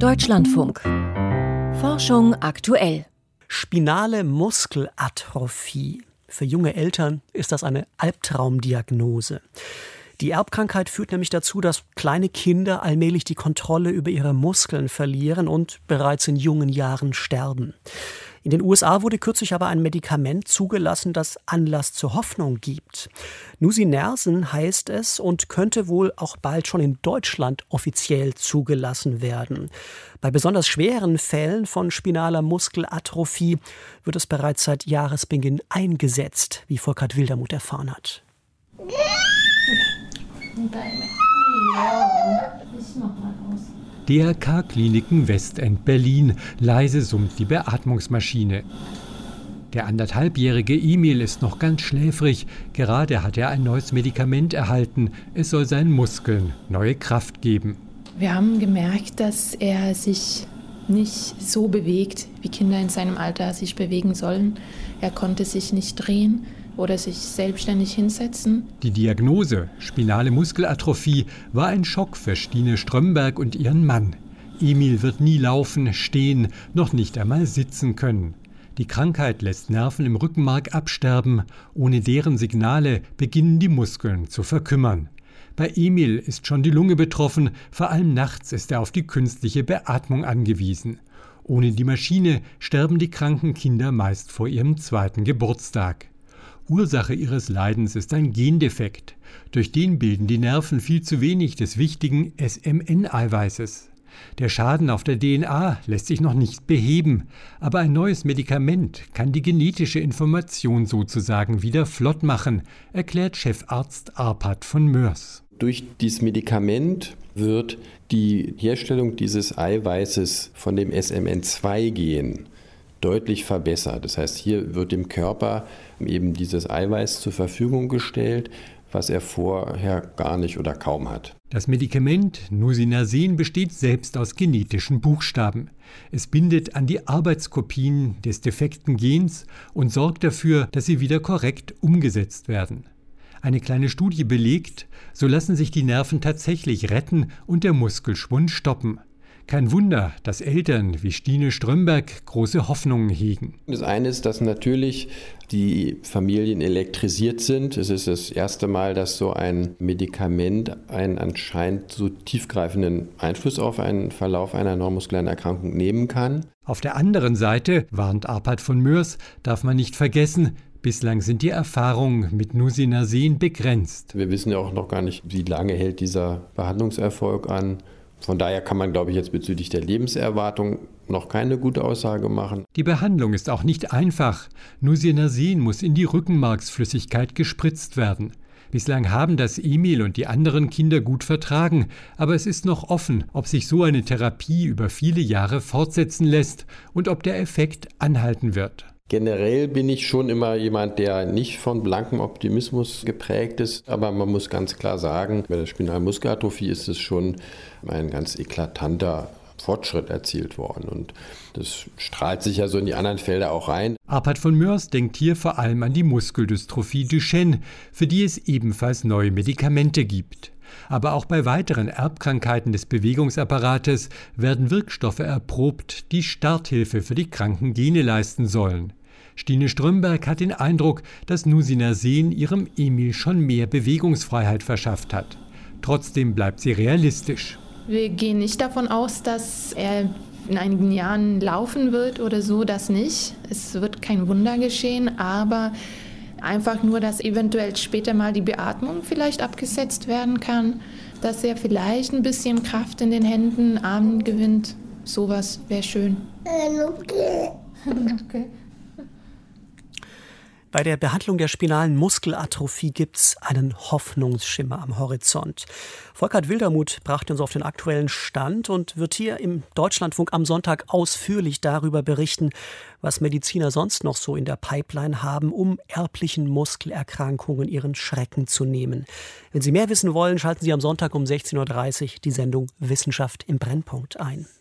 Deutschlandfunk. Forschung aktuell. Spinale Muskelatrophie. Für junge Eltern ist das eine Albtraumdiagnose. Die Erbkrankheit führt nämlich dazu, dass kleine Kinder allmählich die Kontrolle über ihre Muskeln verlieren und bereits in jungen Jahren sterben. In den USA wurde kürzlich aber ein Medikament zugelassen, das Anlass zur Hoffnung gibt. Nusinersen heißt es und könnte wohl auch bald schon in Deutschland offiziell zugelassen werden. Bei besonders schweren Fällen von spinaler Muskelatrophie wird es bereits seit Jahresbeginn eingesetzt, wie Volkert Wildermuth erfahren hat. DRK-Kliniken Westend Berlin. Leise summt die Beatmungsmaschine. Der 1,5-jährige Emil ist noch ganz schläfrig. Gerade hat er ein neues Medikament erhalten. Es soll seinen Muskeln neue Kraft geben. Wir haben gemerkt, dass er sich nicht so bewegt, wie Kinder in seinem Alter sich bewegen sollen. Er konnte sich nicht drehen oder sich selbstständig hinsetzen. Die Diagnose, spinale Muskelatrophie, war ein Schock für Stine Strömberg und ihren Mann. Emil wird nie laufen, stehen, noch nicht einmal sitzen können. Die Krankheit lässt Nerven im Rückenmark absterben. Ohne deren Signale beginnen die Muskeln zu verkümmern. Bei Emil ist schon die Lunge betroffen, vor allem nachts ist er auf die künstliche Beatmung angewiesen. Ohne die Maschine sterben die kranken Kinder meist vor ihrem 2. Geburtstag. Ursache ihres Leidens ist ein Gendefekt. Durch den bilden die Nerven viel zu wenig des wichtigen SMN-Eiweißes. Der Schaden auf der DNA lässt sich noch nicht beheben, aber ein neues Medikament kann die genetische Information sozusagen wieder flott machen, erklärt Chefarzt Arpad von Moers. Durch dieses Medikament wird die Herstellung dieses Eiweißes von dem SMN2-Gen deutlich verbessert. Das heißt, hier wird dem Körper eben dieses Eiweiß zur Verfügung gestellt, was er vorher gar nicht oder kaum hat. Das Medikament Nusinersen besteht selbst aus genetischen Buchstaben. Es bindet an die Arbeitskopien des defekten Gens und sorgt dafür, dass sie wieder korrekt umgesetzt werden. Eine kleine Studie belegt, so lassen sich die Nerven tatsächlich retten und der Muskelschwund stoppen. Kein Wunder, dass Eltern wie Stine Strömberg große Hoffnungen hegen. Das eine ist, dass natürlich die Familien elektrisiert sind. Es ist das erste Mal, dass so ein Medikament einen anscheinend so tiefgreifenden Einfluss auf einen Verlauf einer neuromuskulären Erkrankung nehmen kann. Auf der anderen Seite, warnt Arpad von Moers, darf man nicht vergessen, bislang sind die Erfahrungen mit Nusinersen begrenzt. Wir wissen ja auch noch gar nicht, wie lange hält dieser Behandlungserfolg an. Von daher kann man, glaube ich, jetzt bezüglich der Lebenserwartung noch keine gute Aussage machen. Die Behandlung ist auch nicht einfach. Nusinersen muss in die Rückenmarksflüssigkeit gespritzt werden. Bislang haben das Emil und die anderen Kinder gut vertragen, aber es ist noch offen, ob sich so eine Therapie über viele Jahre fortsetzen lässt und ob der Effekt anhalten wird. Generell bin ich schon immer jemand, der nicht von blankem Optimismus geprägt ist, aber man muss ganz klar sagen, bei der spinalen Muskelatrophie ist es schon ein ganz eklatanter Fortschritt erzielt worden und das strahlt sich ja so in die anderen Felder auch rein. Arpad von Moers denkt hier vor allem an die Muskeldystrophie Duchenne, für die es ebenfalls neue Medikamente gibt. Aber auch bei weiteren Erbkrankheiten des Bewegungsapparates werden Wirkstoffe erprobt, die Starthilfe für die kranken Gene leisten sollen. Stine Strömberg hat den Eindruck, dass Nusinersen ihrem Emil schon mehr Bewegungsfreiheit verschafft hat. Trotzdem bleibt sie realistisch. Wir gehen nicht davon aus, dass er in einigen Jahren laufen wird oder so, das nicht. Es wird kein Wunder geschehen, aber einfach nur, dass eventuell später mal die Beatmung vielleicht abgesetzt werden kann, dass er vielleicht ein bisschen Kraft in den Händen, Armen gewinnt. Sowas wäre schön. Okay. Bei der Behandlung der spinalen Muskelatrophie gibt's einen Hoffnungsschimmer am Horizont. Volkert Wildermuth brachte uns auf den aktuellen Stand und wird hier im Deutschlandfunk am Sonntag ausführlich darüber berichten, was Mediziner sonst noch so in der Pipeline haben, um erblichen Muskelerkrankungen ihren Schrecken zu nehmen. Wenn Sie mehr wissen wollen, schalten Sie am Sonntag um 16:30 Uhr die Sendung Wissenschaft im Brennpunkt ein.